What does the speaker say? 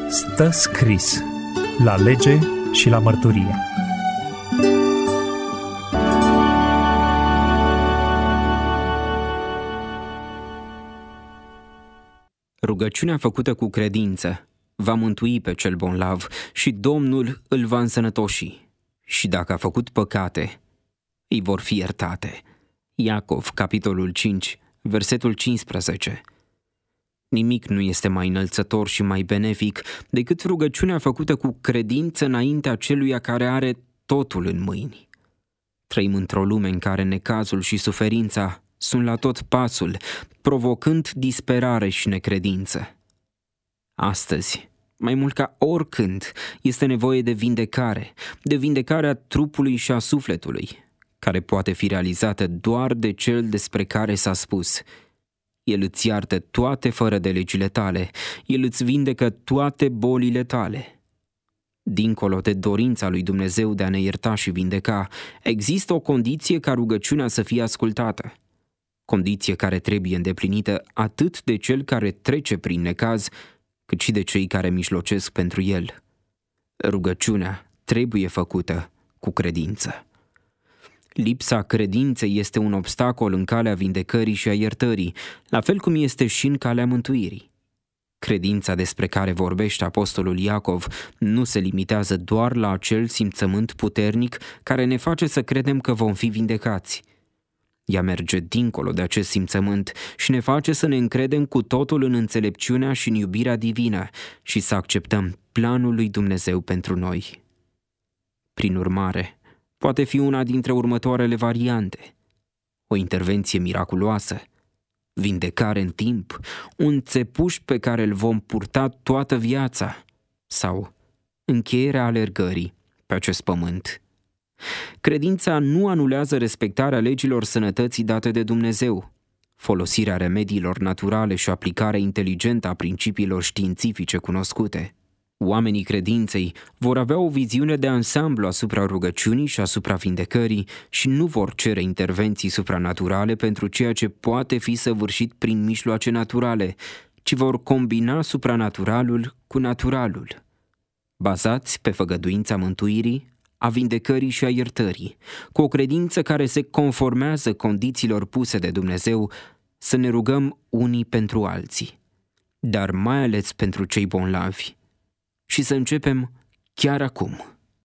Stă scris la lege și la mărturie. Rugăciunea făcută cu credință va mântui pe cel bolnav și Domnul îl va însănătoși. Și dacă a făcut păcate, îi vor fi iertate. Iacov, capitolul 5, versetul 15. Nimic nu este mai înălțător și mai benefic decât rugăciunea făcută cu credință înaintea celuia care are totul în mâini. Trăim într-o lume în care necazul și suferința sunt la tot pasul, provocând disperare și necredință. Astăzi, mai mult ca oricând, este nevoie de vindecarea trupului și a sufletului, care poate fi realizată doar de cel despre care s-a spus: El îți iartă toate fără de legile tale, El îți vindecă toate bolile tale. Dincolo de dorința lui Dumnezeu de a ne ierta și vindeca, există o condiție ca rugăciunea să fie ascultată. Condiție care trebuie îndeplinită atât de cel care trece prin necaz, cât și de cei care mijlocesc pentru el. Rugăciunea trebuie făcută cu credință. Lipsa credinței este un obstacol în calea vindecării și a iertării, la fel cum este și în calea mântuirii. Credința despre care vorbește apostolul Iacov nu se limitează doar la acel simțământ puternic care ne face să credem că vom fi vindecați. Ea merge dincolo de acest simțământ și ne face să ne încredem cu totul în înțelepciunea și în iubirea divină și să acceptăm planul lui Dumnezeu pentru noi. Prin urmare, poate fi una dintre următoarele variante: o intervenție miraculoasă, vindecare în timp, un țepuș pe care îl vom purta toată viața, sau încheierea alergării pe acest pământ. Credința nu anulează respectarea legilor sănătății date de Dumnezeu, folosirea remediilor naturale și aplicarea inteligentă a principiilor științifice cunoscute. Oamenii credinței vor avea o viziune de ansamblu asupra rugăciunii și asupra vindecării și nu vor cere intervenții supranaturale pentru ceea ce poate fi săvârșit prin mijloace naturale, ci vor combina supranaturalul cu naturalul. Bazați pe făgăduința mântuirii, a vindecării și a iertării, cu o credință care se conformează condițiilor puse de Dumnezeu, să ne rugăm unii pentru alții, dar mai ales pentru cei bolnavi, și să începem chiar acum.